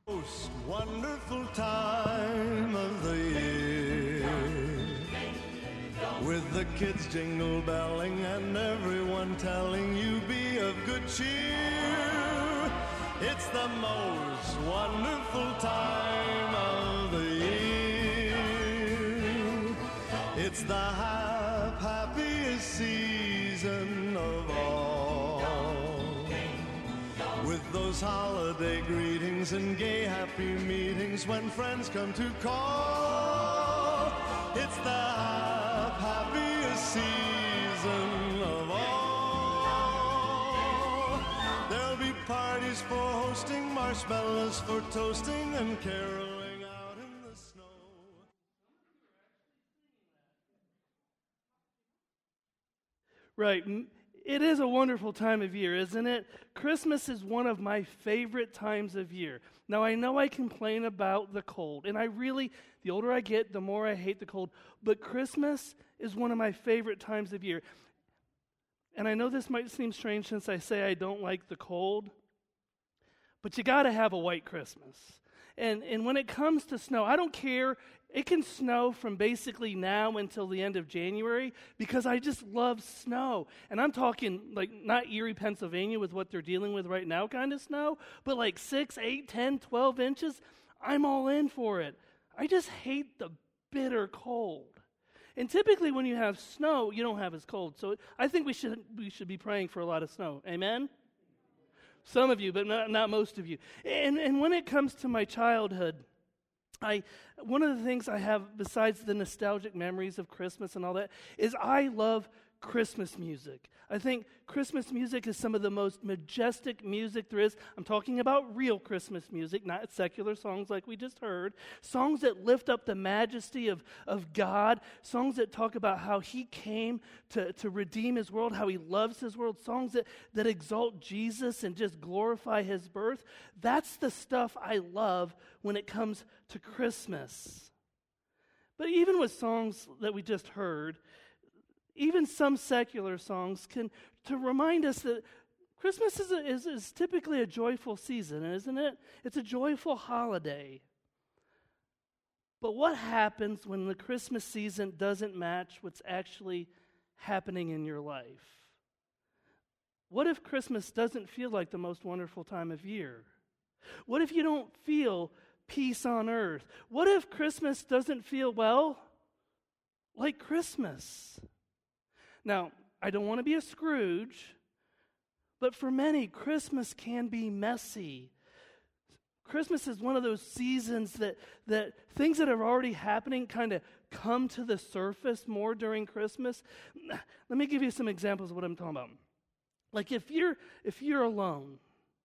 Most wonderful time of the year, with the kids jingle belling and everyone telling you be of good cheer. It's the most wonderful time of the year. It's the happiest season of all, with those holiday greetings and gay happy meetings when friends come to call. It's the happiest season of all. There'll be parties for hosting, marshmallows for toasting, and caroling out in the snow. Right. It is a wonderful time of year, isn't it? Christmas is one of my favorite times of year. Now, I know I complain about the cold, and the older I get, the more I hate the cold, but Christmas is one of my favorite times of year. And I know this might seem strange since I say I don't like the cold, but you got to have a white Christmas. And when it comes to snow, I don't care. It can snow from basically now until the end of January because I just love snow. And I'm talking like not Erie, Pennsylvania with what they're dealing with right now kind of snow, but like 6, 8, 10, 12 inches. I'm all in for it. I just hate the bitter cold. And typically when you have snow, you don't have as cold. So I think we should be praying for a lot of snow. Amen? Some of you, but not most of you. And when it comes to my childhood, one of the things I have, besides the nostalgic memories of Christmas and all that, is I love Christmas music. I think Christmas music is some of the most majestic music there is. I'm talking about real Christmas music, not secular songs like we just heard. Songs that lift up the majesty of God. Songs that talk about how He came to redeem His world, how He loves His world. Songs that exalt Jesus and just glorify His birth. That's the stuff I love when it comes to Christmas. But even with songs that we just heard, even some secular songs can to remind us that Christmas is typically a joyful season, isn't it? It's a joyful holiday. But what happens when the Christmas season doesn't match what's actually happening in your life? What if Christmas doesn't feel like the most wonderful time of year? What if you don't feel peace on earth? What if Christmas doesn't feel, well, like Christmas? Now, I don't want to be a Scrooge, but for many, Christmas can be messy. Christmas is one of those seasons that things that are already happening kind of come to the surface more during Christmas. Let me give you some examples of what I'm talking about. Like if you're alone,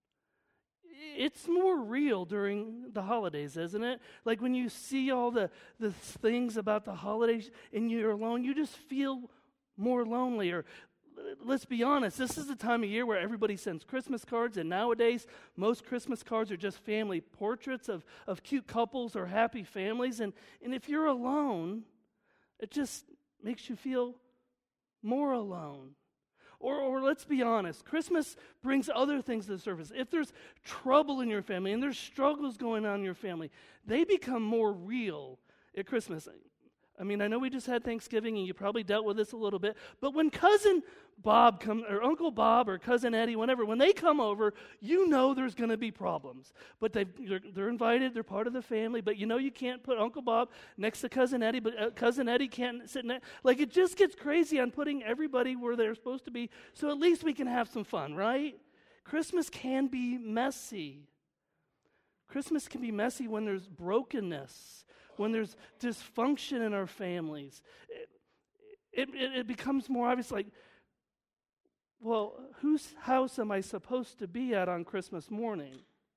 it's more real during the holidays, isn't it? Like when you see all the things about the holidays and you're alone, you just feel more lonely. Or let's be honest, this is the time of year where everybody sends Christmas cards, and nowadays most Christmas cards are just family portraits of cute couples or happy families. And if you're alone, it just makes you feel more alone. Or let's be honest, Christmas brings other things to the surface. If there's trouble in your family and there's struggles going on in your family, they become more real at Christmas. I mean, I know we just had Thanksgiving and you probably dealt with this a little bit, but when Cousin Bob comes, or Uncle Bob or Cousin Eddie, whenever, when they come over, you know there's going to be problems. But they're invited, they're part of the family, but you know you can't put Uncle Bob next to Cousin Eddie, but Cousin Eddie can't sit next. Like it just gets crazy on putting everybody where they're supposed to be, so at least we can have some fun, right? Christmas can be messy. Christmas can be messy when there's brokenness, when there's dysfunction in our families. It becomes more obvious, like, well, whose house am I supposed to be at on Christmas morning?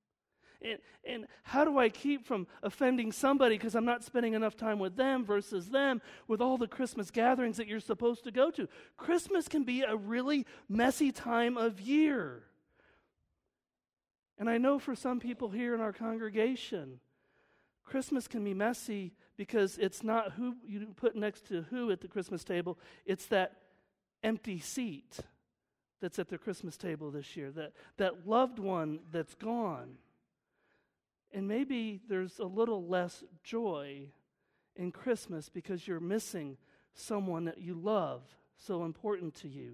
And how do I keep from offending somebody because I'm not spending enough time with them versus them with all the Christmas gatherings that you're supposed to go to? Christmas can be a really messy time of year. And I know for some people here in our congregation, Christmas can be messy because it's not who you put next to who at the Christmas table. It's that empty seat that's at the Christmas table this year, that loved one that's gone. And maybe there's a little less joy in Christmas because you're missing someone that you love, so important to you.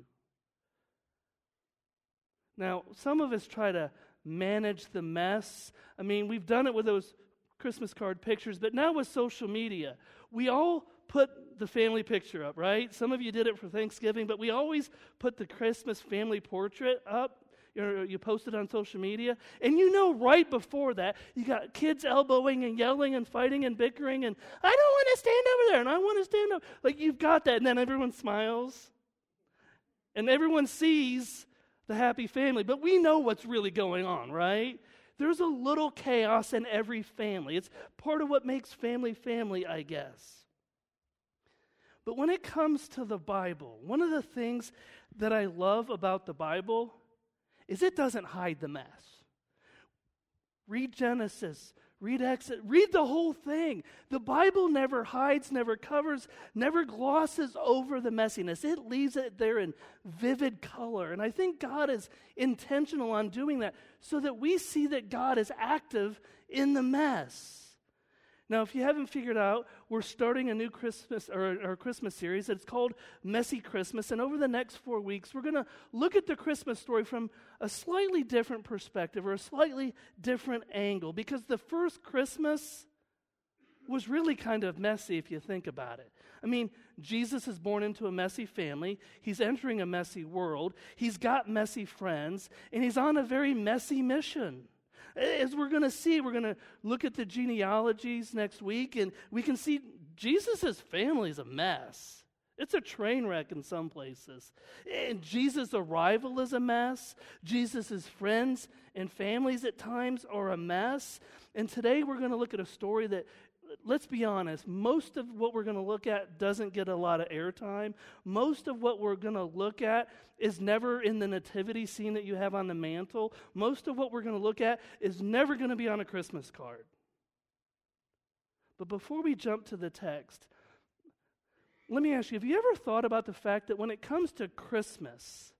Now, some of us try to manage the mess. I mean, we've done it with those Christmas card pictures, but now with social media, we all put the family picture up, right? Some of you did it for Thanksgiving, but we always put the Christmas family portrait up. You post it on social media, and you know right before that, you got kids elbowing and yelling and fighting and bickering, and I don't want to stand over there, and I want to stand up. Like, you've got that, and then everyone smiles, and everyone sees the happy family, but we know what's really going on, right? There's a little chaos in every family. It's part of what makes family, I guess. But when it comes to the Bible, one of the things that I love about the Bible is it doesn't hide the mess. Read Genesis, read Exodus, read the whole thing. The Bible never hides, never covers, never glosses over the messiness. It leaves it there in vivid color. And I think God is intentional on doing that so that we see that God is active in the mess. Now, if you haven't figured out, we're starting a new Christmas, or our Christmas series. It's called Messy Christmas. And over the next 4 weeks, we're going to look at the Christmas story from a slightly different perspective or a slightly different angle. Because the first Christmas was really kind of messy if you think about it. I mean, Jesus is born into a messy family. He's entering a messy world. He's got messy friends. And he's on a very messy mission. As we're going to see, we're going to look at the genealogies next week, and we can see Jesus' family is a mess. It's a train wreck in some places. And Jesus' arrival is a mess. Jesus' friends and families at times are a mess. And today we're going to look at a story that, let's be honest, most of what we're going to look at doesn't get a lot of airtime. Most of what we're going to look at is never in the nativity scene that you have on the mantle. Most of what we're going to look at is never going to be on a Christmas card. But before we jump to the text, let me ask you, have you ever thought about the fact that when it comes to Christmas,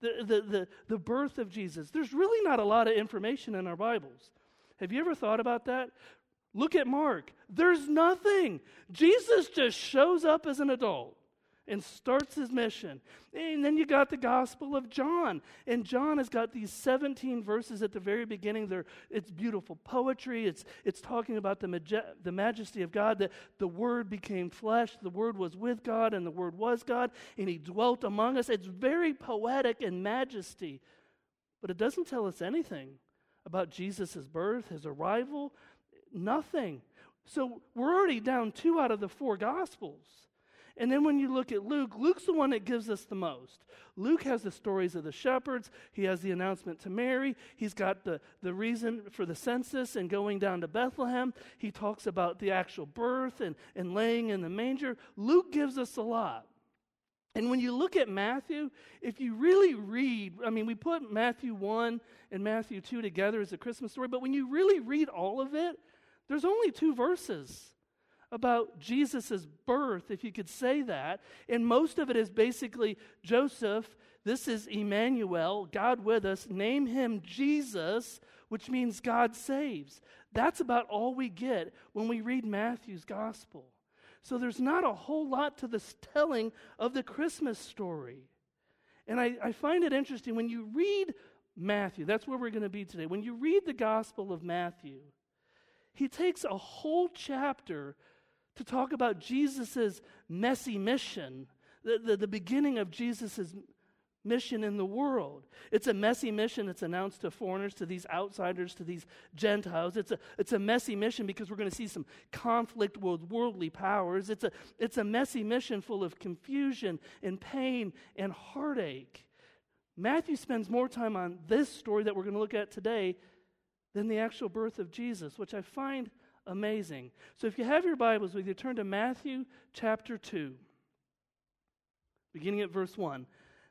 the birth of Jesus, there's really not a lot of information in our Bibles? Have you ever thought about that? Look at Mark. There's nothing. Jesus just shows up as an adult and starts his mission. And then you got the Gospel of John. And John has got these 17 verses at the very beginning. It's beautiful poetry. It's talking about the majesty of God, that the Word became flesh. The Word was with God, and the Word was God, and He dwelt among us. It's very poetic in majesty. But it doesn't tell us anything about Jesus' birth, His arrival. Nothing. So we're already down 2 out of the 4 Gospels. And then when you look at Luke, Luke's the one that gives us the most. Luke has the stories of the shepherds. He has the announcement to Mary. He's got the reason for the census and going down to Bethlehem. He talks about the actual birth and laying in the manger. Luke gives us a lot. And when you look at Matthew, if you really read, I mean, we put Matthew 1 and Matthew 2 together as a Christmas story, but when you really read all of it, there's only 2 verses about Jesus' birth, if you could say that. And most of it is basically Joseph, this is Emmanuel, God with us, name him Jesus, which means God saves. That's about all we get when we read Matthew's gospel. So there's not a whole lot to this telling of the Christmas story. And I find it interesting when you read Matthew, that's where we're going to be today. When you read the Gospel of Matthew, he takes a whole chapter to talk about Jesus' messy mission, the beginning of Jesus' mission in the world. It's a messy mission that's announced to foreigners, to these outsiders, to these Gentiles. It's a messy mission because we're going to see some conflict with worldly powers. It's a messy mission full of confusion and pain and heartache. Matthew spends more time on this story that we're going to look at today than the actual birth of Jesus, which I find amazing. So if you have your Bibles with you, turn to Matthew chapter 2, beginning at verse 1.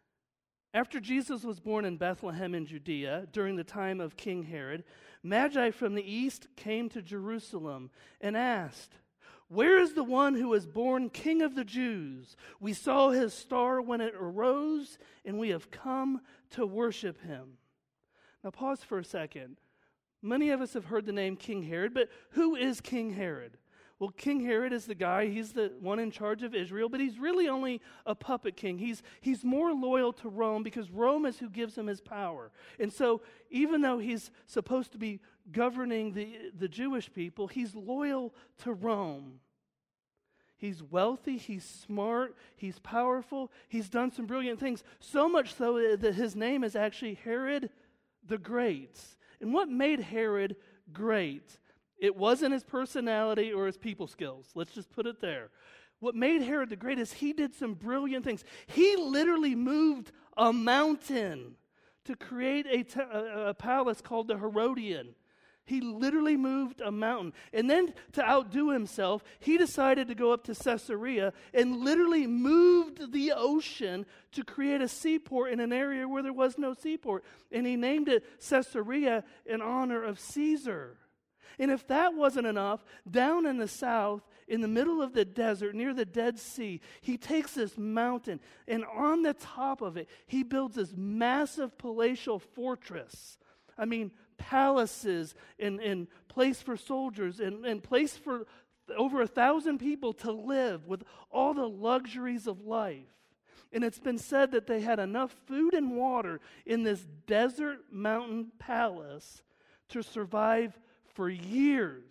After Jesus was born in Bethlehem in Judea during the time of King Herod, Magi from the east came to Jerusalem and asked, "Where is the one who was born King of the Jews? We saw his star when it arose, and we have come to worship him." Now pause for a second. Many of us have heard the name King Herod, but who is King Herod? Well, King Herod is the guy, he's the one in charge of Israel, but he's really only a puppet king. He's more loyal to Rome because Rome is who gives him his power. And so even though he's supposed to be governing the Jewish people, he's loyal to Rome. He's wealthy, he's smart, he's powerful, he's done some brilliant things, so much so that his name is actually Herod the Great. And what made Herod great? It wasn't his personality or his people skills. Let's just put it there. What made Herod the Great is he did some brilliant things. He literally moved a mountain to create a palace called the Herodian. He literally moved a mountain. And then to outdo himself, he decided to go up to Caesarea and literally moved the ocean to create a seaport in an area where there was no seaport. And he named it Caesarea in honor of Caesar. And if that wasn't enough, down in the south, in the middle of the desert, near the Dead Sea, he takes this mountain, and on the top of it, he builds this massive palatial fortress. I mean, palaces and place for soldiers and place for over 1,000 people to live with all the luxuries of life. And it's been said that they had enough food and water in this desert mountain palace to survive for years.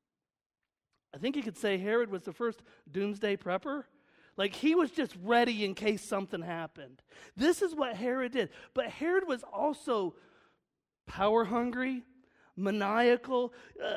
I think you could say Herod was the first doomsday prepper. Like, he was just ready in case something happened. This is what Herod did. But Herod was also power hungry, maniacal.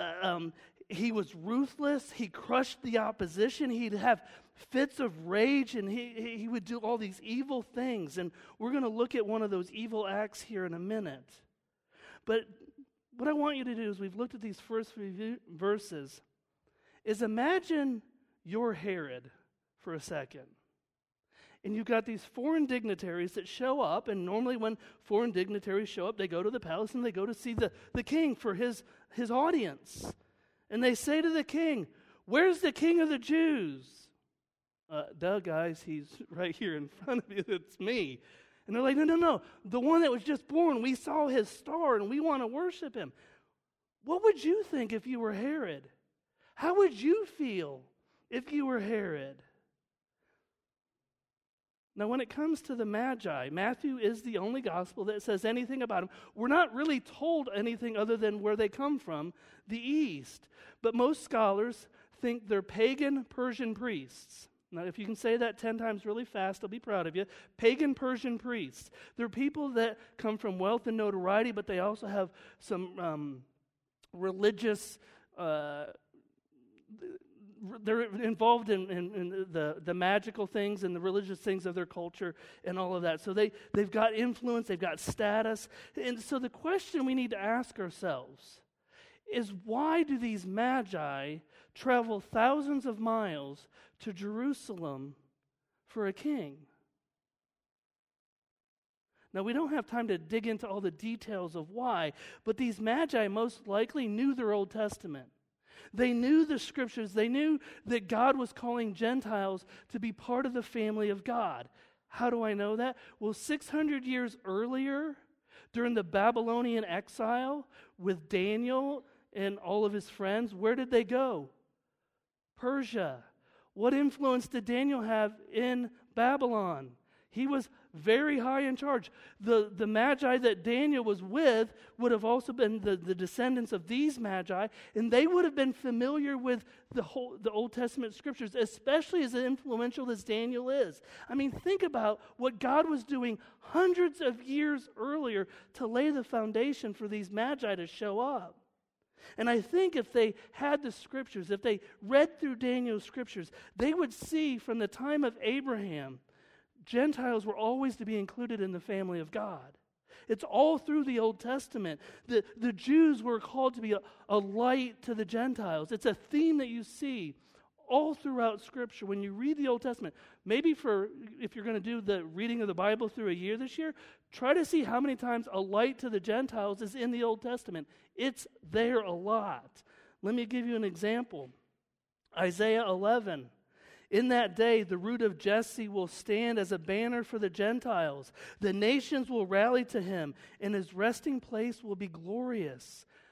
He was ruthless. He crushed the opposition. He'd have fits of rage, and he would do all these evil things. And we're going to look at one of those evil acts here in a minute. But what I want you to do is, we've looked at these first few verses, is imagine you're Herod for a second. And you've got these foreign dignitaries that show up, and normally when foreign dignitaries show up, they go to the palace and they go to see the king for his audience. And they say to the king, "Where's the king of the Jews?" Duh, guys, he's right here in front of you. It's me. And they're like, no, the one that was just born, we saw his star and we want to worship him. What would you think if you were Herod? How would you feel if you were Herod? Now, when it comes to the Magi, Matthew is the only gospel that says anything about them. We're not really told anything other than where they come from, the East. But most scholars think they're pagan Persian priests. Now, if you can say that 10 times really fast, I'll be proud of you. Pagan Persian priests. They're people that come from wealth and notoriety, but they also have some religious... they're involved in the magical things and the religious things of their culture and all of that. So they've got influence, they've got status. And so the question we need to ask ourselves is, why do these magi travel thousands of miles to Jerusalem for a king? Now, we don't have time to dig into all the details of why, but these magi most likely knew their Old Testament. They knew the scriptures. They knew that God was calling Gentiles to be part of the family of God. How do I know that? Well, 600 years earlier, during the Babylonian exile with Daniel and all of his friends, where did they go? Persia. What influence did Daniel have in Babylon? He was very high in charge. The magi that Daniel was with would have also been the descendants of these magi, and they would have been familiar with the Old Testament scriptures, especially as influential as Daniel is. I mean, think about what God was doing hundreds of years earlier to lay the foundation for these magi to show up. And I think if they had the scriptures, if they read through Daniel's scriptures, they would see from the time of Abraham, Gentiles were always to be included in the family of God. It's all through the Old Testament. The Jews were called to be a light to the Gentiles. It's a theme that you see all throughout Scripture when you read the Old Testament. Maybe if you're going to do the reading of the Bible through a year this year, try to see how many times a light to the Gentiles is in the Old Testament. It's there a lot. Let me give you an example. Isaiah 11. In that day, the root of Jesse will stand as a banner for the Gentiles. The nations will rally to him, and his resting place will be glorious.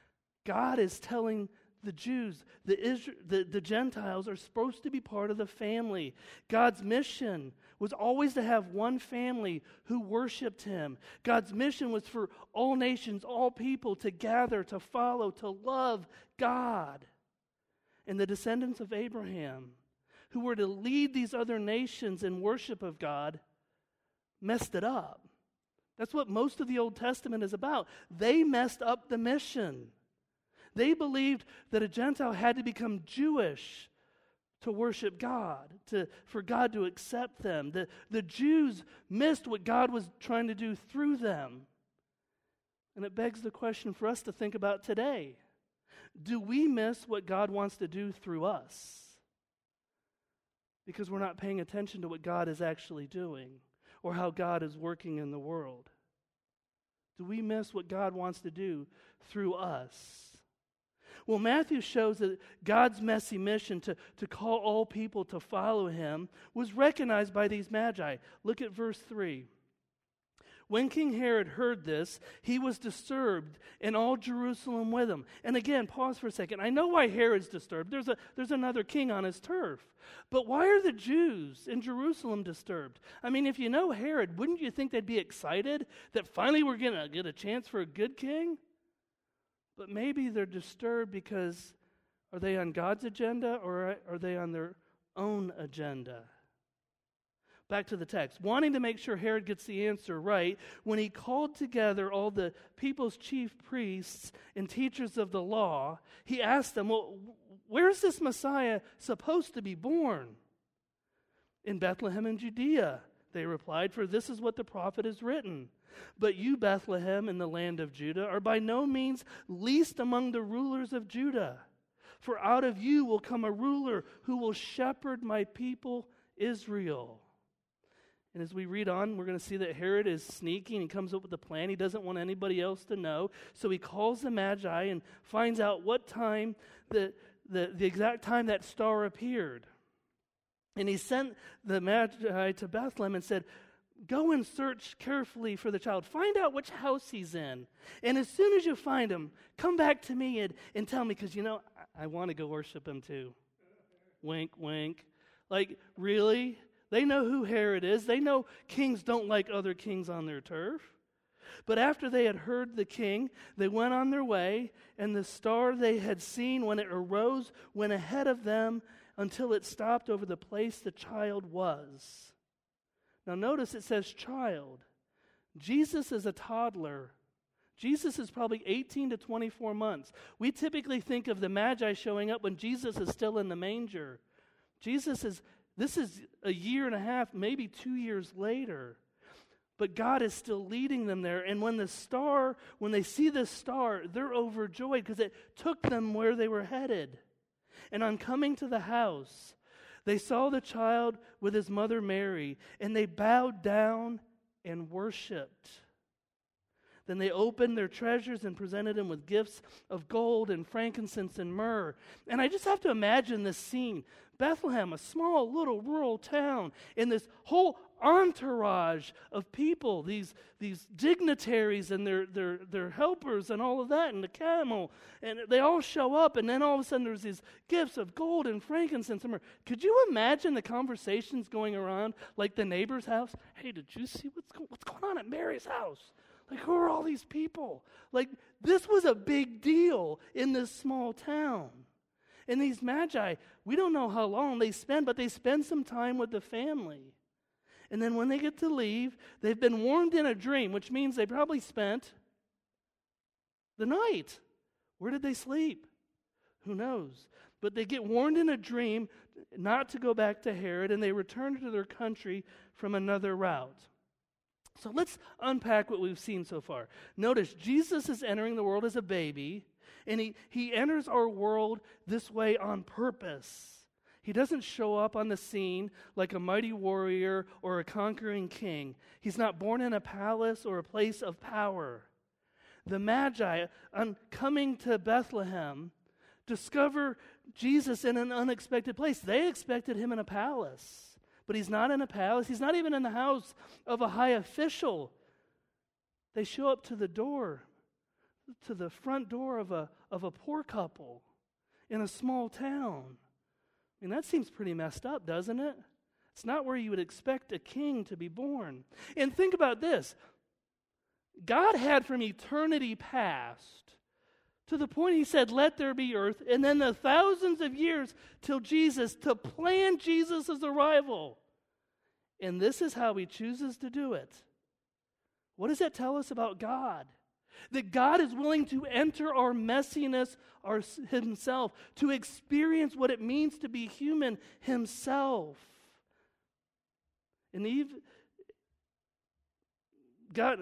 God is telling the Jews, the Gentiles are supposed to be part of the family. God's mission was always to have one family who worshiped him. God's mission was for all nations, all people to gather, to follow, to love God. And the descendants of Abraham, who were to lead these other nations in worship of God, messed it up. That's what most of the Old Testament is about. They messed up the mission. They believed that a Gentile had to become Jewish to worship God, for God to accept them. The Jews missed what God was trying to do through them. And it begs the question for us to think about today. Do we miss what God wants to do through us? Because we're not paying attention to what God is actually doing or how God is working in the world. Do we miss what God wants to do through us? Well, Matthew shows that God's messy mission to call all people to follow him was recognized by these magi. Look at verse 3. When King Herod heard this, he was disturbed, and all Jerusalem with him. And again, pause for a second. I know why Herod's disturbed. There's another king on his turf. But why are the Jews in Jerusalem disturbed? I mean, if you know Herod, wouldn't you think they'd be excited that finally we're going to get a chance for a good king? But maybe they're disturbed because are they on God's agenda or are they on their own agenda? Back to the text. Wanting to make sure Herod gets the answer right, when he called together all the people's chief priests and teachers of the law, he asked them, well, where's this Messiah supposed to be born? In Bethlehem in Judea, they replied, for this is what the prophet has written. But you, Bethlehem, in the land of Judah, are by no means least among the rulers of Judah. For out of you will come a ruler who will shepherd my people Israel. And as we read on, we're going to see that Herod is sneaky and he comes up with a plan. He doesn't want anybody else to know. So he calls the Magi and finds out what time, the exact time that star appeared. And he sent the Magi to Bethlehem and said, go and search carefully for the child. Find out which house he's in. And as soon as you find him, come back to me and tell me, because, I want to go worship him too. Wink, wink. Like, really? They know who Herod is. They know kings don't like other kings on their turf. But after they had heard the king, they went on their way, and the star they had seen when it arose went ahead of them until it stopped over the place the child was. Now notice it says child. Jesus is a toddler. Jesus is probably 18 to 24 months. We typically think of the Magi showing up when Jesus is still in the manger. This is a year and a half, maybe 2 years later. But God is still leading them there. And when they see the star, they're overjoyed because it took them where they were headed. And on coming to the house, they saw the child with his mother Mary, and they bowed down and worshiped. Then they opened their treasures and presented him with gifts of gold and frankincense and myrrh. And I just have to imagine this scene. Bethlehem, a small little rural town, and this whole entourage of people, these dignitaries and their helpers and all of that, and the camel, and they all show up, and then all of a sudden there's these gifts of gold and frankincense and myrrh. Could you imagine the conversations going around like the neighbor's house? Hey, did you see what's going on at Mary's house? Like, who are all these people? Like, this was a big deal in this small town. And these Magi, we don't know how long they spend, but they spend some time with the family. And then when they get to leave, they've been warned in a dream, which means they probably spent the night. Where did they sleep? Who knows? But they get warned in a dream not to go back to Herod, and they return to their country from another route. So let's unpack what we've seen so far. Notice, Jesus is entering the world as a baby, and he enters our world this way on purpose. He doesn't show up on the scene like a mighty warrior or a conquering king. He's not born in a palace or a place of power. The Magi, on coming to Bethlehem, discover Jesus in an unexpected place. They expected him in a palace. But he's not in a palace. He's not even in the house of a high official. They show up to the door. to the front door of a poor couple in a small town. I mean, that seems pretty messed up, doesn't it? It's not where you would expect a king to be born. And think about this. God had from eternity past, to the point he said, let there be earth, and then the thousands of years till Jesus, to plan Jesus' arrival. And this is how he chooses to do it. What does that tell us about God? That God is willing to enter our messiness himself, to experience what it means to be human himself. And God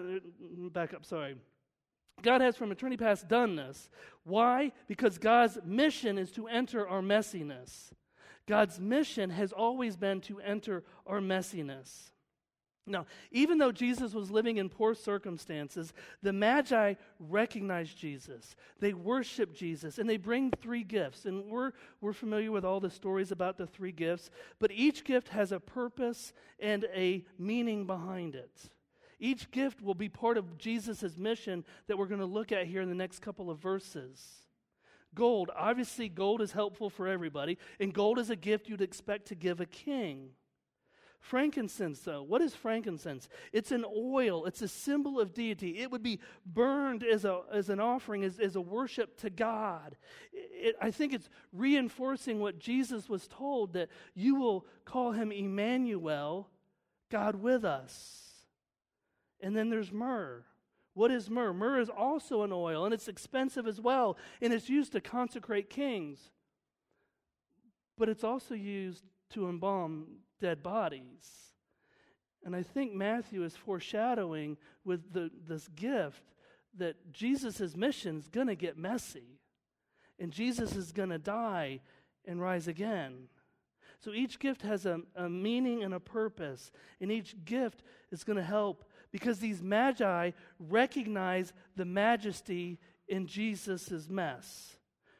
has from eternity past done this. Why? Because God's mission is to enter our messiness. God's mission has always been to enter our messiness. Now, even though Jesus was living in poor circumstances, the Magi recognized Jesus. They worship Jesus, and they bring 3 gifts. And we're familiar with all the stories about the 3 gifts, but each gift has a purpose and a meaning behind it. Each gift will be part of Jesus' mission that we're going to look at here in the next couple of verses. Gold. Obviously, gold is helpful for everybody, and gold is a gift you'd expect to give a king. Frankincense, though. What is frankincense? It's an oil. It's a symbol of deity. It would be burned as an offering, as a worship to God. I think it's reinforcing what Jesus was told, that you will call him Emmanuel, God with us. And then there's myrrh. What is myrrh? Myrrh is also an oil, and it's expensive as well, and it's used to consecrate kings. But it's also used to embalm dead bodies. And I think Matthew is foreshadowing with this gift that Jesus' mission is going to get messy, and Jesus is going to die and rise again. So each gift has a meaning and a purpose, and each gift is going to help, because these Magi recognize the majesty in Jesus' mess.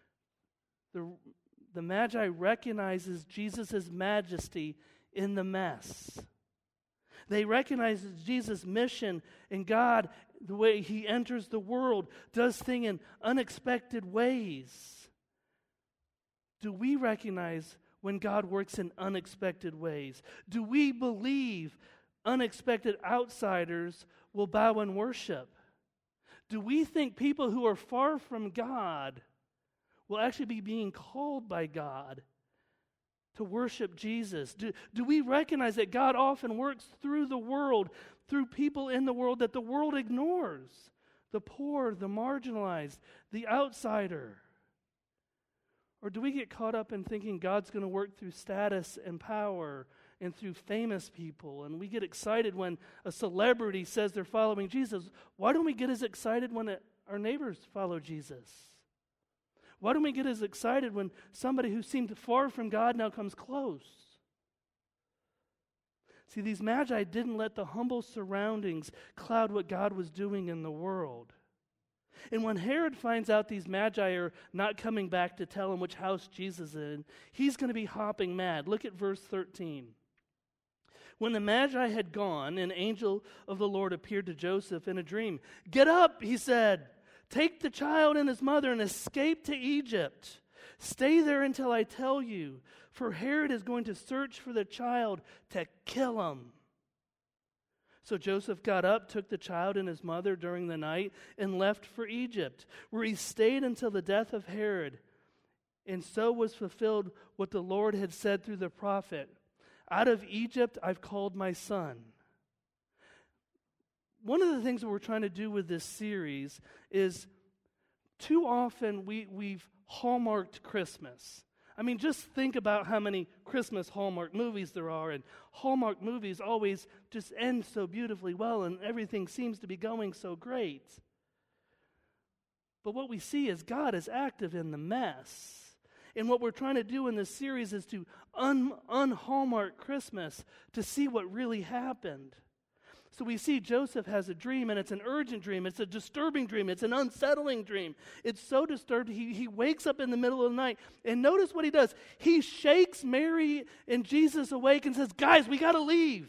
The Magi recognizes Jesus' majesty in the mess. They recognize Jesus' mission and God, the way he enters the world, does things in unexpected ways. Do we recognize when God works in unexpected ways? Do we believe unexpected outsiders will bow and worship? Do we think people who are far from God will actually be being called by God to worship Jesus? Do we recognize that God often works through the world, through people in the world that the world ignores? The poor, the marginalized, the outsider. Or do we get caught up in thinking God's going to work through status and power and through famous people, and we get excited when a celebrity says they're following Jesus? Why don't we get as excited when our neighbors follow Jesus? Why don't we get as excited when somebody who seemed far from God now comes close? See, these Magi didn't let the humble surroundings cloud what God was doing in the world. And when Herod finds out these Magi are not coming back to tell him which house Jesus is in, he's going to be hopping mad. Look at verse 13. When the Magi had gone, an angel of the Lord appeared to Joseph in a dream. "Get up," he said. "Take the child and his mother and escape to Egypt. Stay there until I tell you, for Herod is going to search for the child to kill him." So Joseph got up, took the child and his mother during the night, and left for Egypt, where he stayed until the death of Herod. And so was fulfilled what the Lord had said through the prophet, "Out of Egypt I've called my son." One of the things that we're trying to do with this series is, too often we've hallmarked Christmas. I mean, just think about how many Christmas Hallmark movies there are, and Hallmark movies always just end so beautifully well, and everything seems to be going so great. But what we see is God is active in the mess. And what we're trying to do in this series is to un-Hallmark Christmas, to see what really happened. So we see Joseph has a dream, and it's an urgent dream. It's a disturbing dream. It's an unsettling dream. It's so disturbed, he wakes up in the middle of the night, and notice what he does. He shakes Mary and Jesus awake and says, "Guys, we got to leave."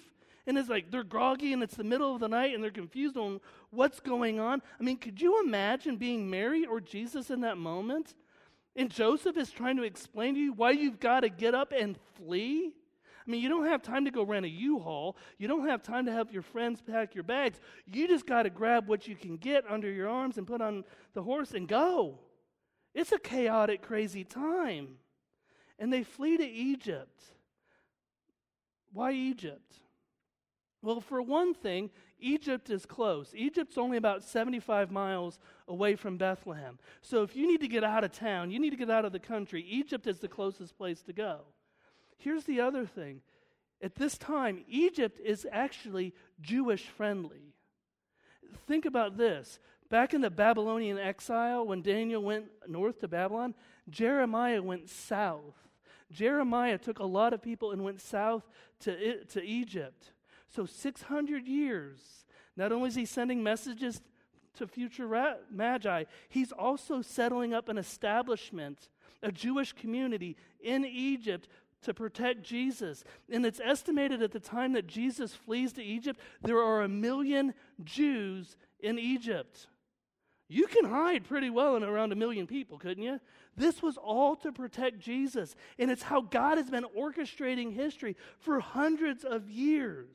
And it's like they're groggy and it's the middle of the night and they're confused on what's going on. I mean, could you imagine being Mary or Jesus in that moment? And Joseph is trying to explain to you why you've got to get up and flee? I mean, you don't have time to go rent a U-Haul. You don't have time to help your friends pack your bags. You just got to grab what you can get under your arms and put on the horse and go. It's a chaotic, crazy time. And they flee to Egypt. Why Egypt? Well, for one thing, Egypt is close. Egypt's only about 75 miles away from Bethlehem. So if you need to get out of town, you need to get out of the country, Egypt is the closest place to go. Here's the other thing. At this time, Egypt is actually Jewish friendly. Think about this. Back in the Babylonian exile, when Daniel went north to Babylon, Jeremiah went south. Jeremiah took a lot of people and went south to Egypt. So 600 years, not only is he sending messages to future magi, he's also settling up an establishment, a Jewish community in Egypt to protect Jesus. And it's estimated at the time that Jesus flees to Egypt, there are 1 million Jews in Egypt. You can hide pretty well in around 1 million people, couldn't you? This was all to protect Jesus. And it's how God has been orchestrating history for hundreds of years.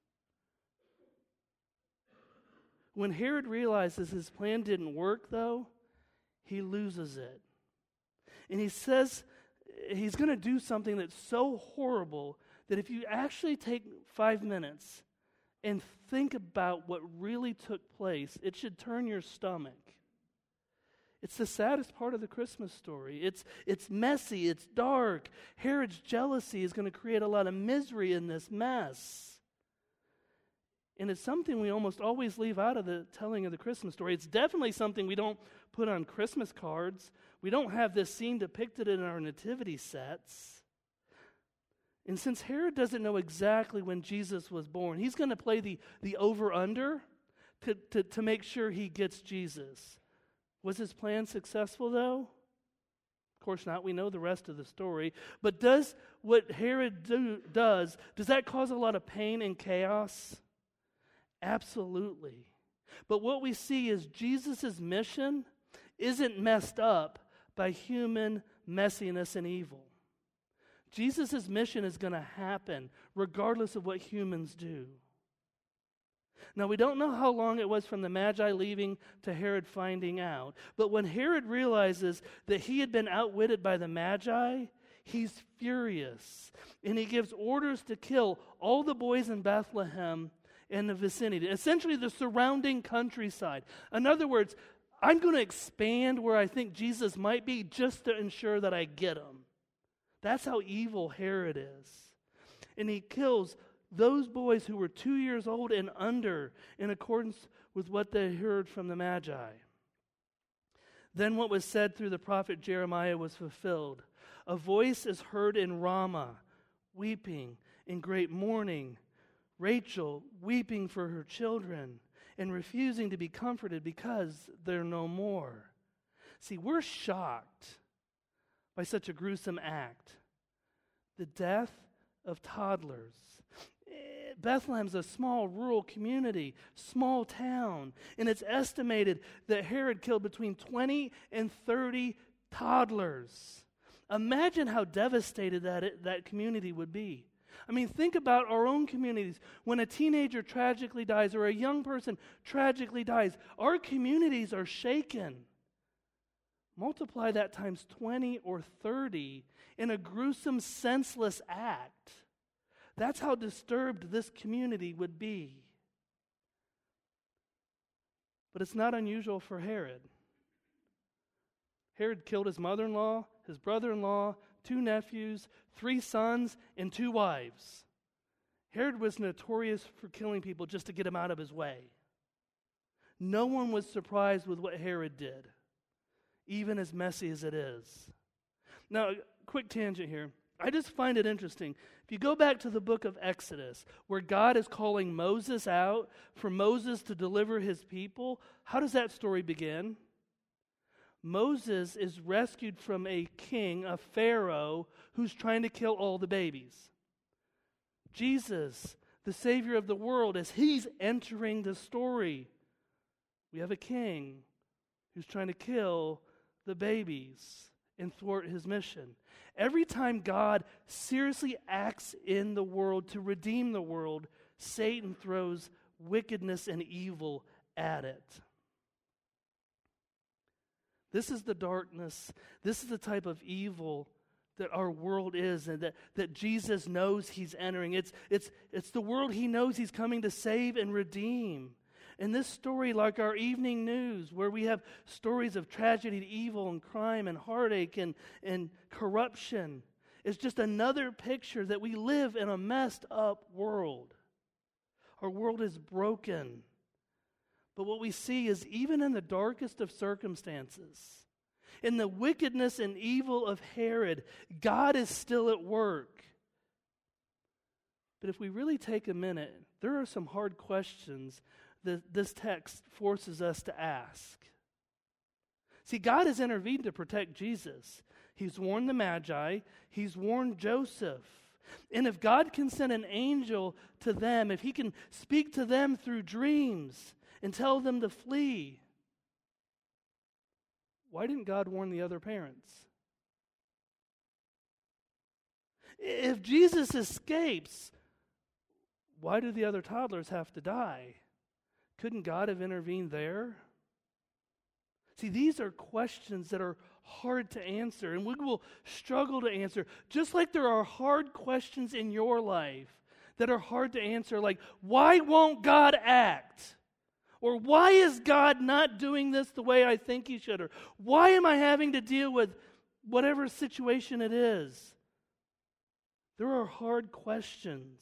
When Herod realizes his plan didn't work, though, he loses it. And he says he's going to do something that's so horrible that if you actually take 5 minutes and think about what really took place, it should turn your stomach. It's the saddest part of the Christmas story. It's messy, it's dark. Herod's jealousy is going to create a lot of misery in this mess. And it's something we almost always leave out of the telling of the Christmas story. It's definitely something we don't put on Christmas cards. We don't have this scene depicted in our nativity sets. And since Herod doesn't know exactly when Jesus was born, he's going to play the over-under to make sure he gets Jesus. Was his plan successful, though? Of course not. We know the rest of the story. But does what Herod does that cause a lot of pain and chaos? Absolutely. But what we see is Jesus' mission isn't messed up by human messiness and evil. Jesus' mission is going to happen regardless of what humans do. Now, we don't know how long it was from the Magi leaving to Herod finding out, but when Herod realizes that he had been outwitted by the Magi, he's furious, and he gives orders to kill all the boys in Bethlehem in the vicinity, essentially the surrounding countryside. In other words, I'm going to expand where I think Jesus might be just to ensure that I get him. That's how evil Herod is. And he kills those boys who were 2 years old and under in accordance with what they heard from the Magi. Then what was said through the prophet Jeremiah was fulfilled. A voice is heard in Ramah, weeping in great mourning, Rachel weeping for her children and refusing to be comforted because they're no more. See, we're shocked by such a gruesome act. The death of toddlers. Bethlehem's a small rural community, small town, and it's estimated that Herod killed between 20 and 30 toddlers. Imagine how devastated that community would be. I mean, think about our own communities. When a teenager tragically dies or a young person tragically dies, our communities are shaken. Multiply that times 20 or 30 in a gruesome, senseless act. That's how disturbed this community would be. But it's not unusual for Herod. Herod killed his mother-in-law, his brother-in-law, 2 nephews, 3 sons, and 2 wives. Herod was notorious for killing people just to get him out of his way. No one was surprised with what Herod did, even as messy as it is. Now, quick tangent here. I just find it interesting. If you go back to the book of Exodus, where God is calling Moses out for Moses to deliver his people, how does that story begin? Moses is rescued from a king, a Pharaoh, who's trying to kill all the babies. Jesus, the Savior of the world, as he's entering the story. We have a king who's trying to kill the babies and thwart his mission. Every time God seriously acts in the world to redeem the world, Satan throws wickedness and evil at it. This is the darkness. This is the type of evil that our world is, and that Jesus knows he's entering. It's the world he knows he's coming to save and redeem. And this story, like our evening news, where we have stories of tragedy, evil, and crime, and heartache, and corruption, is just another picture that we live in a messed up world. Our world is broken. But what we see is even in the darkest of circumstances, in the wickedness and evil of Herod, God is still at work. But if we really take a minute, there are some hard questions that this text forces us to ask. See, God has intervened to protect Jesus. He's warned the Magi. He's warned Joseph. And if God can send an angel to them, if he can speak to them through dreams and tell them to flee, why didn't God warn the other parents? If Jesus escapes, why do the other toddlers have to die? Couldn't God have intervened there? See, these are questions that are hard to answer, and we will struggle to answer, just like there are hard questions in your life that are hard to answer, like, why won't God act? Or why is God not doing this the way I think he should? Or why am I having to deal with whatever situation it is? There are hard questions.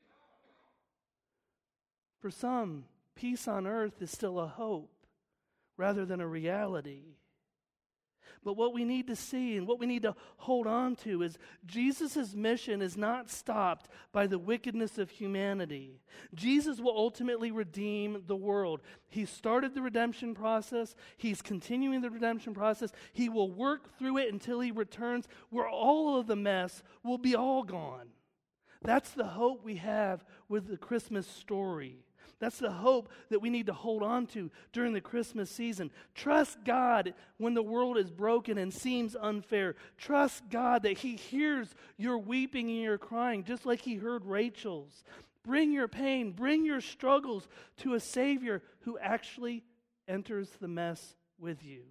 For some, peace on earth is still a hope rather than a reality. But what we need to see and what we need to hold on to is Jesus' mission is not stopped by the wickedness of humanity. Jesus will ultimately redeem the world. He started the redemption process. He's continuing the redemption process. He will work through it until he returns, where all of the mess will be all gone. That's the hope we have with the Christmas story. That's the hope that we need to hold on to during the Christmas season. Trust God when the world is broken and seems unfair. Trust God that he hears your weeping and your crying, just like he heard Rachel's. Bring your pain, bring your struggles to a Savior who actually enters the mess with you.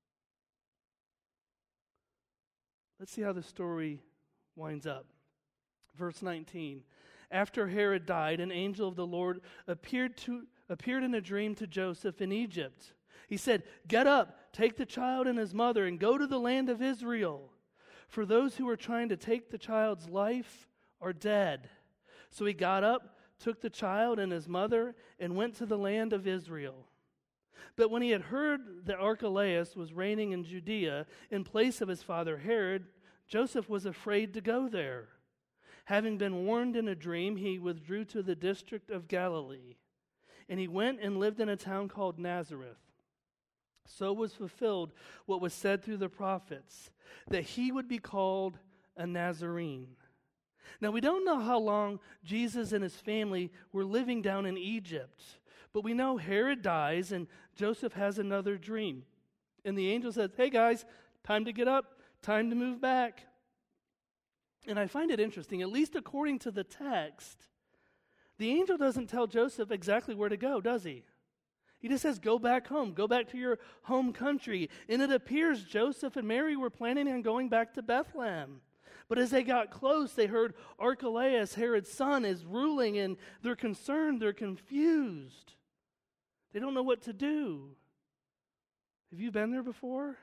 Let's see how the story winds up. Verse 19. After Herod died, an angel of the Lord appeared in a dream to Joseph in Egypt. He said, "Get up, take the child and his mother, and go to the land of Israel. For those who are trying to take the child's life are dead." So he got up, took the child and his mother, and went to the land of Israel. But when he had heard that Archelaus was reigning in Judea in place of his father Herod, Joseph was afraid to go there. Having been warned in a dream, he withdrew to the district of Galilee. And he went and lived in a town called Nazareth. So was fulfilled what was said through the prophets, that he would be called a Nazarene. Now, we don't know how long Jesus and his family were living down in Egypt, but we know Herod dies and Joseph has another dream. And the angel says, "Hey guys, time to get up, time to move back." And I find it interesting, at least according to the text, the angel doesn't tell Joseph exactly where to go, does he? He just says, go back home, go back to your home country. And it appears Joseph and Mary were planning on going back to Bethlehem. But as they got close, they heard Archelaus, Herod's son, is ruling, and they're concerned, they're confused. They don't know what to do. Have you been there before?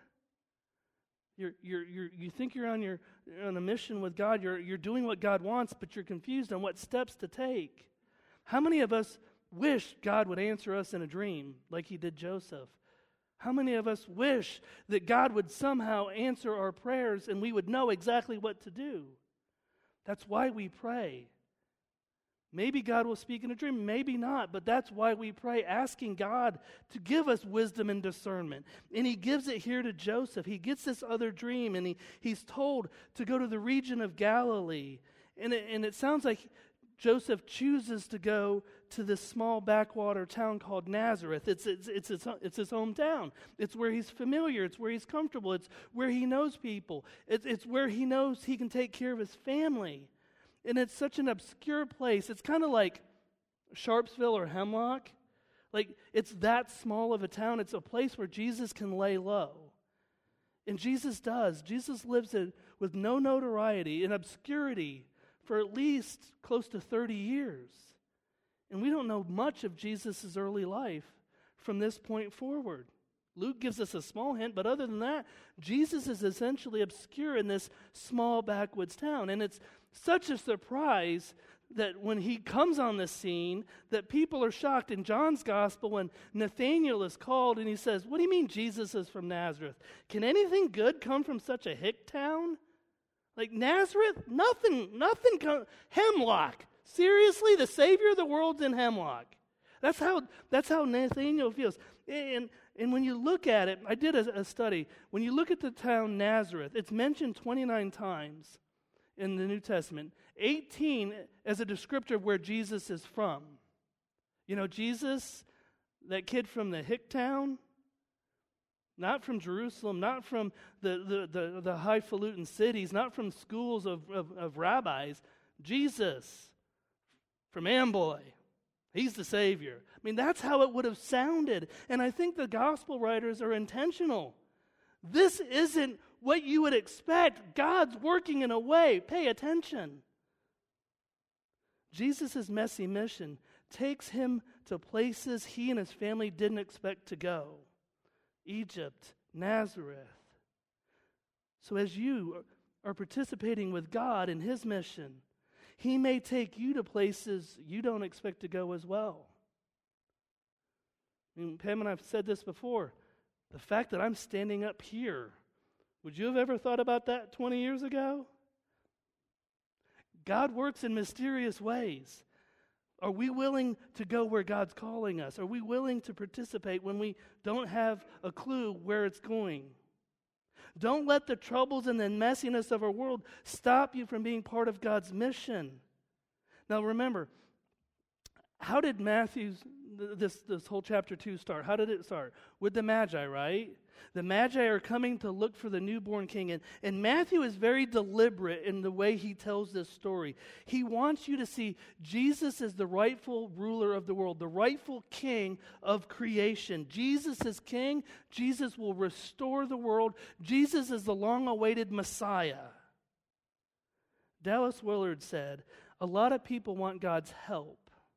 You think you're on a mission with God, you're doing what God wants, but you're confused on what steps to take. How many of us wish God would answer us in a dream like he did Joseph? How many of us wish that God would somehow answer our prayers and we would know exactly what to do? That's why we pray. Maybe God will speak in a dream, maybe not, but that's why we pray, asking God to give us wisdom and discernment. And he gives it here to Joseph. He gets this other dream, and he's told to go to the region of Galilee. And it sounds like Joseph chooses to go to this small backwater town called Nazareth. It's his hometown. It's where he's familiar. It's where he's comfortable. It's where he knows people. It's where he knows he can take care of his family. And it's such an obscure place. It's kind of like Sharpsville or Hemlock. Like, it's that small of a town. It's a place where Jesus can lay low. And Jesus does. Jesus lives with no notoriety, in obscurity, for at least close to 30 years. And we don't know much of Jesus' early life from this point forward. Luke gives us a small hint, but other than that, Jesus is essentially obscure in this small backwoods town. And it's such a surprise that when he comes on the scene, that people are shocked. In John's gospel, when Nathanael is called and he says, "What do you mean Jesus is from Nazareth? Can anything good come from such a hick town? Like Nazareth? Nothing Hemlock. Seriously? The Savior of the world's in Hemlock." That's how Nathanael feels. And when you look at it, I did a study. When you look at the town Nazareth, it's mentioned 29 times in the New Testament. 18 as a descriptor of where Jesus is from. You know, Jesus, that kid from the hick town, not from Jerusalem, not from the highfalutin cities, not from schools of rabbis. Jesus from Amboy. He's the Savior. I mean, that's how it would have sounded. And I think the gospel writers are intentional. This isn't what you would expect. God's working in a way. Pay attention. Jesus' messy mission takes him to places he and his family didn't expect to go. Egypt, Nazareth. So as you are participating with God in his mission, he may take you to places you don't expect to go as well. I mean, Pam and I've said this before. The fact that I'm standing up here, would you have ever thought about that 20 years ago? God works in mysterious ways. Are we willing to go where God's calling us? Are we willing to participate when we don't have a clue where it's going? Don't let the troubles and the messiness of our world stop you from being part of God's mission. Now remember, how did this whole chapter 2 start? How did it start? With the Magi, right? The Magi are coming to look for the newborn king. And Matthew is very deliberate in the way he tells this story. He wants you to see Jesus as the rightful ruler of the world, the rightful king of creation. Jesus is king. Jesus will restore the world. Jesus is the long-awaited Messiah. Dallas Willard said, "A lot of people want God's help.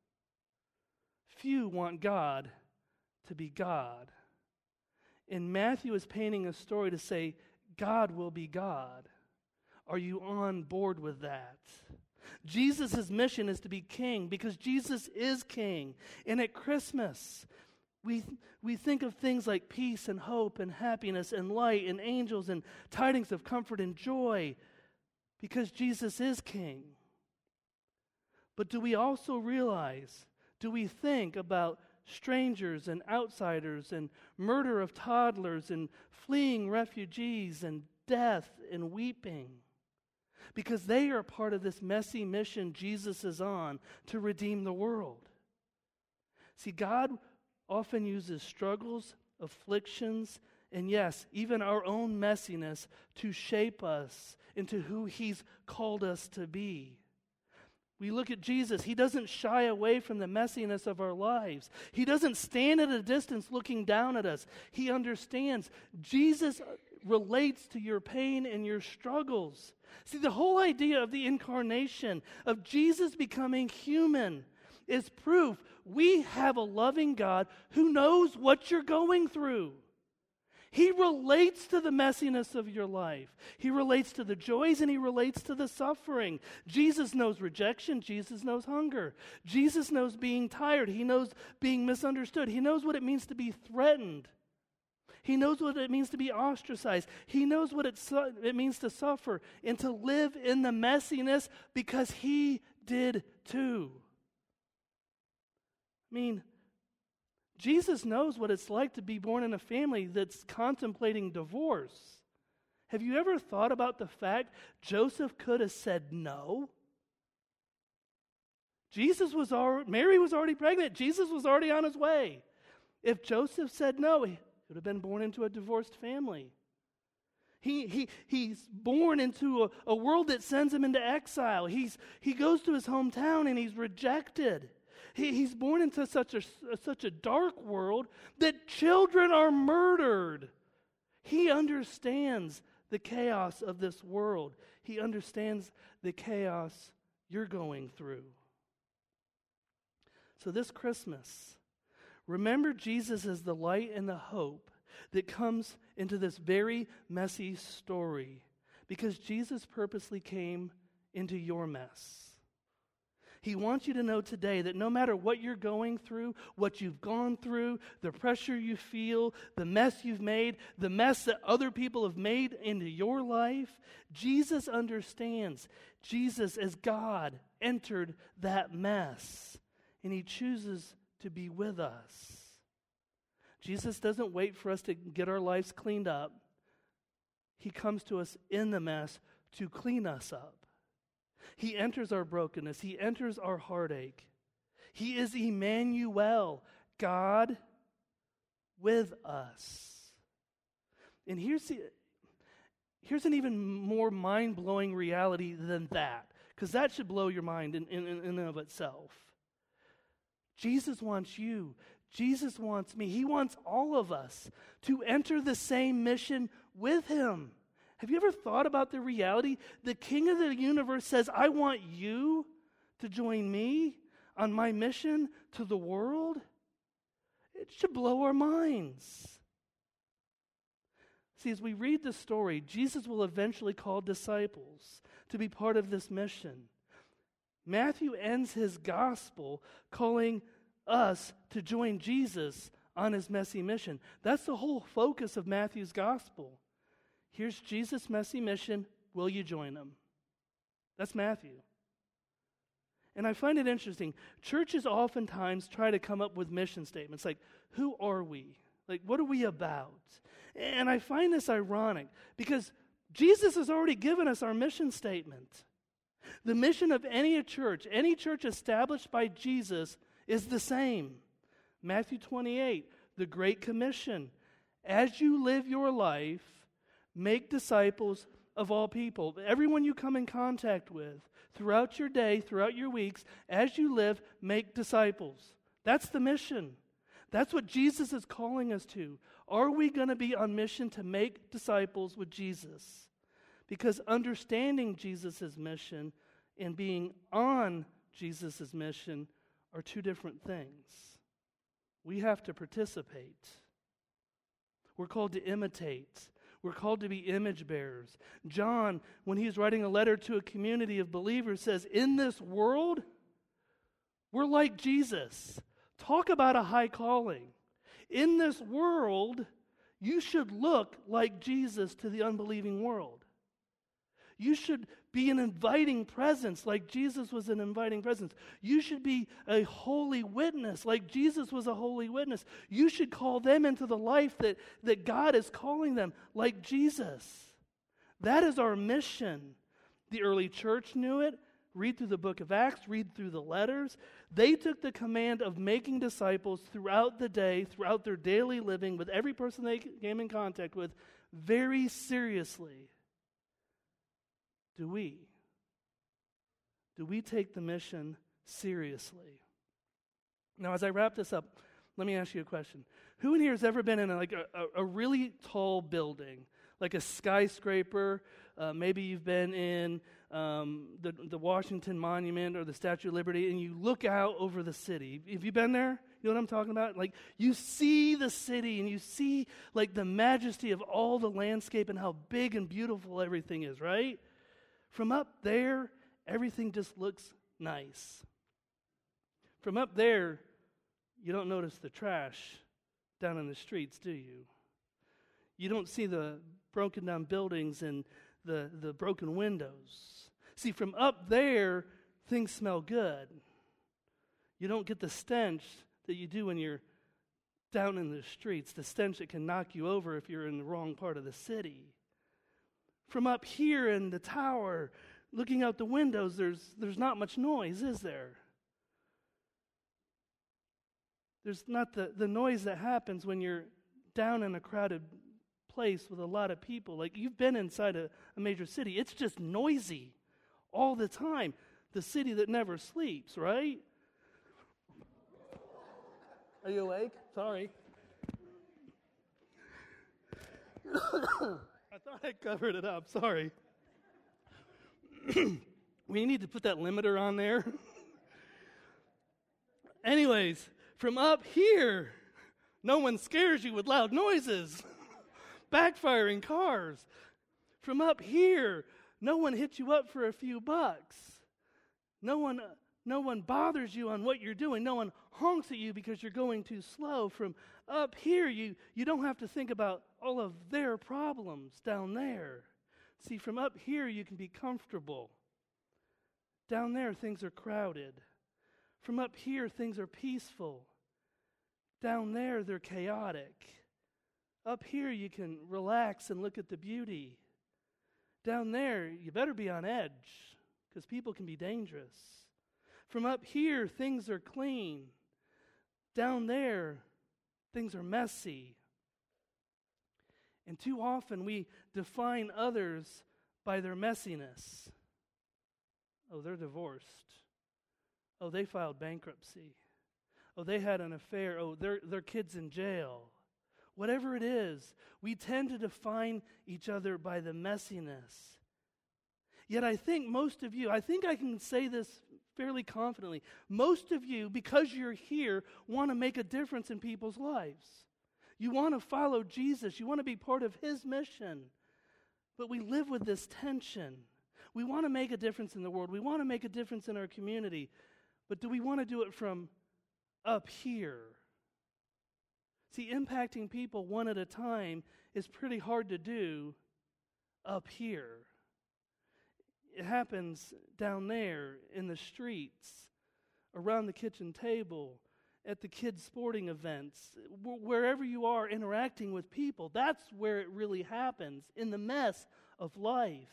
Few want God to be God." And Matthew is painting a story to say, God will be God. Are you on board with that? Jesus' mission is to be king because Jesus is king. And at Christmas, we think of things like peace and hope and happiness and light and angels and tidings of comfort and joy because Jesus is king. But do we also realize, do we think about strangers and outsiders and murder of toddlers and fleeing refugees and death and weeping? Because they are part of this messy mission Jesus is on to redeem the world. See, God often uses struggles, afflictions, and yes, even our own messiness to shape us into who he's called us to be. We look at Jesus. He doesn't shy away from the messiness of our lives. He doesn't stand at a distance looking down at us. He understands. Jesus relates to your pain and your struggles. See, the whole idea of the incarnation, of Jesus becoming human, is proof we have a loving God who knows what you're going through. He relates to the messiness of your life. He relates to the joys and he relates to the suffering. Jesus knows rejection. Jesus knows hunger. Jesus knows being tired. He knows being misunderstood. He knows what it means to be threatened. He knows what it means to be ostracized. He knows what it means to suffer and to live in the messiness because he did too. I mean, Jesus knows what it's like to be born in a family that's contemplating divorce. Have you ever thought about the fact Joseph could have said no? Mary was already pregnant. Jesus was already on his way. If Joseph said no, he would have been born into a divorced family. He's born into a world that sends him into exile. He goes to his hometown and he's rejected. He's born into such a dark world that children are murdered. He understands the chaos of this world. He understands the chaos you're going through. So this Christmas, remember Jesus as the light and the hope that comes into this very messy story, because Jesus purposely came into your mess. He wants you to know today that no matter what you're going through, what you've gone through, the pressure you feel, the mess you've made, the mess that other people have made into your life, Jesus understands. Jesus, as God, entered that mess, and he chooses to be with us. Jesus doesn't wait for us to get our lives cleaned up. He comes to us in the mess to clean us up. He enters our brokenness. He enters our heartache. He is Emmanuel, God with us. And here's an even more mind-blowing reality than that, because that should blow your mind in and of itself. Jesus wants you. Jesus wants me. He wants all of us to enter the same mission with him. Have you ever thought about the reality? The King of the universe says, I want you to join me on my mission to the world. It should blow our minds. See, as we read the story, Jesus will eventually call disciples to be part of this mission. Matthew ends his gospel calling us to join Jesus on his messy mission. That's the whole focus of Matthew's gospel. Here's Jesus' messy mission. Will you join him? That's Matthew. And I find it interesting. Churches oftentimes try to come up with mission statements like, who are we? Like, what are we about? And I find this ironic because Jesus has already given us our mission statement. The mission of any church established by Jesus is the same. Matthew 28, the Great Commission. As you live your life, make disciples of all people. Everyone you come in contact with throughout your day, throughout your weeks, as you live, make disciples. That's the mission. That's what Jesus is calling us to. Are we going to be on mission to make disciples with Jesus? Because understanding Jesus' mission and being on Jesus' mission are two different things. We have to participate. We're called to imitate. We're called to be image bearers. John, when he's writing a letter to a community of believers, says, in this world, we're like Jesus. Talk about a high calling. In this world, you should look like Jesus to the unbelieving world. You should be an inviting presence like Jesus was an inviting presence. You should be a holy witness like Jesus was a holy witness. You should call them into the life that God is calling them like Jesus. That is our mission. The early church knew it. Read through the book of Acts, read through the letters. They took the command of making disciples throughout the day, throughout their daily living, with every person they came in contact with, very seriously. Do we? Do we take the mission seriously? Now, as I wrap this up, let me ask you a question. Who in here has ever been in a really tall building, like a skyscraper? Maybe you've been in the Washington Monument or the Statue of Liberty, and you look out over the city. Have you been there? You know what I'm talking about? Like, you see the city, and you see, like, the majesty of all the landscape and how big and beautiful everything is, right? From up there, everything just looks nice. From up there, you don't notice the trash down in the streets, do you? You don't see the broken down buildings and the broken windows. See, from up there, things smell good. You don't get the stench that you do when you're down in the streets, the stench that can knock you over if you're in the wrong part of the city. From up here in the tower, looking out the windows, there's not much noise, is there? There's not the noise that happens when you're down in a crowded place with a lot of people. Like, you've been inside a major city. It's just noisy all the time. The city that never sleeps, right? Are you awake? Sorry. I thought I covered it up. Sorry. We need to put that limiter on there. Anyways, from up here, no one scares you with loud noises, backfiring cars. From up here, no one hits you up for a few bucks. No one bothers you on what you're doing. No one honks at you because you're going too slow. From up here, you don't have to think about all of their problems down there. See, from up here, you can be comfortable. Down there, things are crowded. From up here, things are peaceful. Down there, they're chaotic. Up here, you can relax and look at the beauty. Down there, you better be on edge, because people can be dangerous. From up here, things are clean. Down there, things are messy. And too often, we define others by their messiness. Oh, they're divorced. Oh, they filed bankruptcy. Oh, they had an affair. Oh, their kid's in jail. Whatever it is, we tend to define each other by the messiness. Yet I think most of you, I think I can say this fairly confidently, most of you, because you're here, want to make a difference in people's lives. You want to follow Jesus. You want to be part of His mission. But we live with this tension. We want to make a difference in the world. We want to make a difference in our community. But do we want to do it from up here? See, impacting people one at a time is pretty hard to do up here. It happens down there in the streets, around the kitchen table, at the kids' sporting events, wherever you are interacting with people. That's where it really happens, in the mess of life.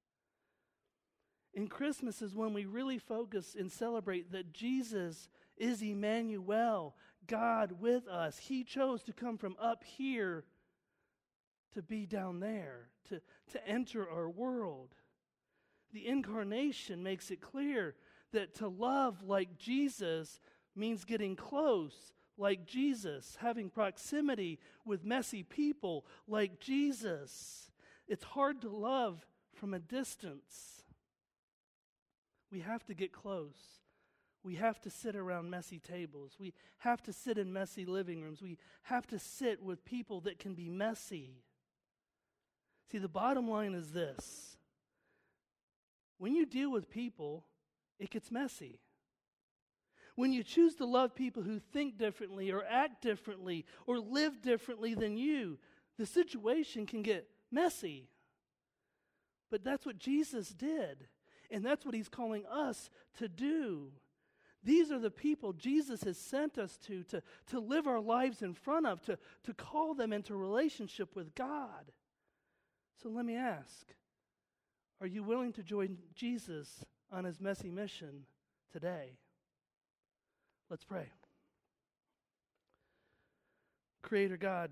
And Christmas is when we really focus and celebrate that Jesus is Emmanuel, God with us. He chose to come from up here to be down there, to enter our world. The incarnation makes it clear that to love like Jesus means getting close like Jesus, having proximity with messy people like Jesus. It's hard to love from a distance. We have to get close. We have to sit around messy tables. We have to sit in messy living rooms. We have to sit with people that can be messy. See, the bottom line is this. When you deal with people, it gets messy. When you choose to love people who think differently or act differently or live differently than you, the situation can get messy. But that's what Jesus did, and that's what He's calling us to do. These are the people Jesus has sent us to live our lives in front of, to call them into relationship with God. So let me ask, are you willing to join Jesus on His messy mission today? Let's pray. Creator God,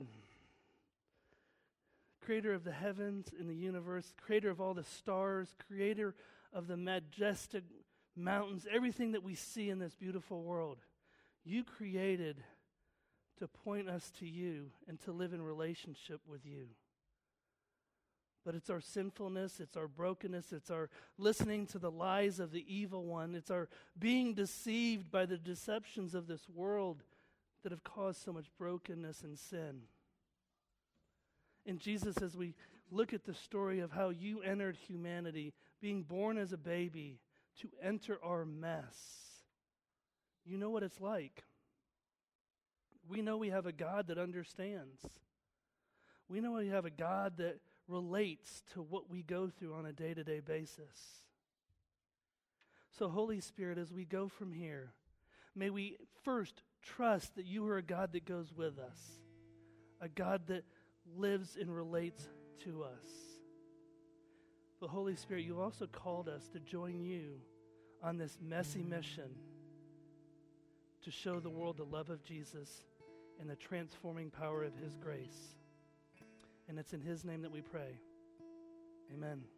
creator of the heavens and the universe, creator of all the stars, creator of the majestic mountains, everything that we see in this beautiful world, you created to point us to you and to live in relationship with you. But it's our sinfulness, it's our brokenness, it's our listening to the lies of the evil one, it's our being deceived by the deceptions of this world that have caused so much brokenness and sin. And Jesus, as we look at the story of how you entered humanity, being born as a baby to enter our mess, you know what it's like. We know we have a God that understands. We know we have a God that relates to what we go through on a day-to-day basis. So Holy Spirit, as we go from here, may we first trust that you are a God that goes with us, a God that lives and relates to us. But Holy Spirit, you've also called us to join you on this messy mission, to show the world the love of Jesus and the transforming power of his grace. And it's in his name that we pray. Amen.